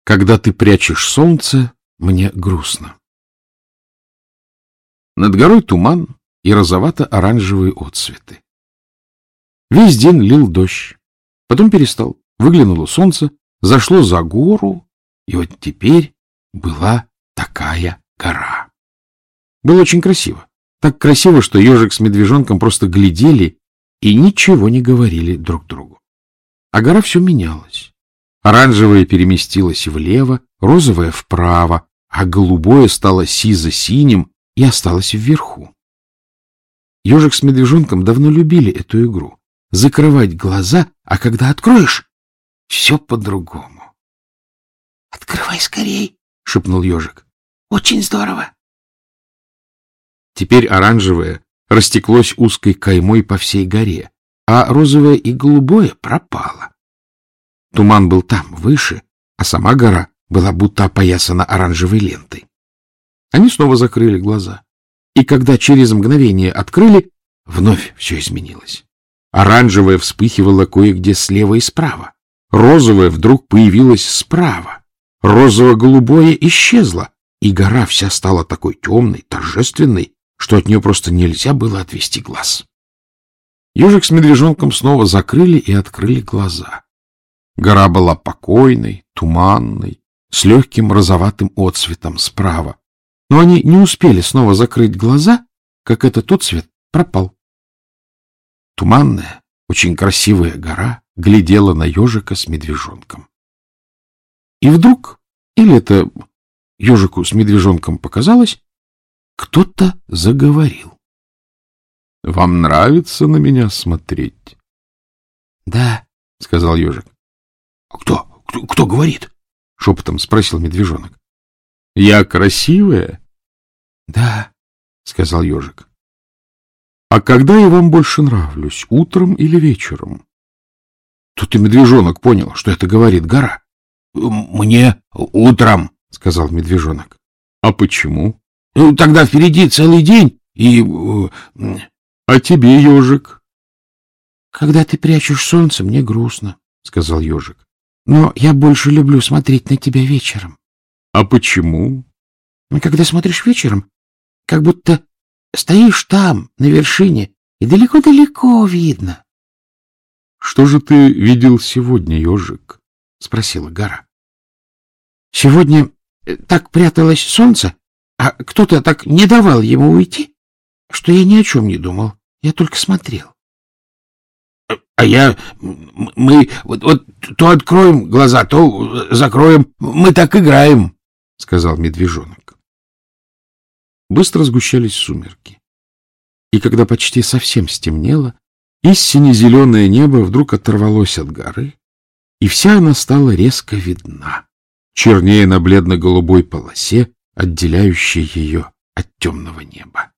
Когда ты прячешь солнце, мне грустно. Над горой туман и розовато-оранжевые отсветы. Весь день лил дождь. Потом перестал. Выглянуло солнце, зашло за гору, и вот теперь была такая гора. Было очень красиво. Так красиво, что ежик с медвежонком просто глядели и ничего не говорили друг другу. А гора все менялась. Оранжевое переместилось влево, розовое вправо, а голубое стало сизо-синим и осталось вверху. Ежик с медвежонком давно любили эту игру. Закрывать глаза, а когда откроешь, все по-другому. — Открывай скорей, — шепнул ежик. — Очень здорово. Теперь оранжевое растеклось узкой каймой по всей горе, а розовое и голубое пропало. Туман был там, выше, а сама гора была будто опоясана оранжевой лентой. Они снова закрыли глаза, и когда через мгновение открыли, вновь все изменилось. Оранжевое вспыхивало кое-где слева и справа, розовое вдруг появилось справа, розово-голубое исчезло, и гора вся стала такой темной, торжественной, что от нее просто нельзя было отвести глаз. Ежик с медвежонком снова закрыли и открыли глаза. Гора была покойной, туманной, с легким розоватым отсветом справа. Но они не успели снова закрыть глаза, как этот отсвет пропал. Туманная, очень красивая гора глядела на ежика с медвежонком. И вдруг, или это ежику с медвежонком показалось, кто-то заговорил. — Вам нравится на меня смотреть? — Да, — сказал ежик. — Кто говорит? — шепотом спросил медвежонок. — Я красивая? — Да, — сказал ежик. — А когда я вам больше нравлюсь, утром или вечером? Тут и медвежонок понял, что это говорит гора. — Мне утром, — сказал медвежонок. — А почему? — Тогда впереди целый день, и... — А тебе, ежик? — Когда ты прячешь солнце, мне грустно, — сказал ежик. — Но я больше люблю смотреть на тебя вечером. — А почему? — Когда смотришь вечером, как будто стоишь там, на вершине, и далеко-далеко видно. — Что же ты видел сегодня, ежик? — спросила гора. — Сегодня так пряталось солнце, а кто-то так не давал ему уйти, что я ни о чем не думал, я только смотрел. — Мы вот то откроем глаза, то закроем, мы так играем, — сказал медвежонок. Быстро сгущались сумерки, и когда почти совсем стемнело, истинно зеленое небо вдруг оторвалось от горы, и вся она стала резко видна, чернее на бледно-голубой полосе, отделяющей ее от темного неба.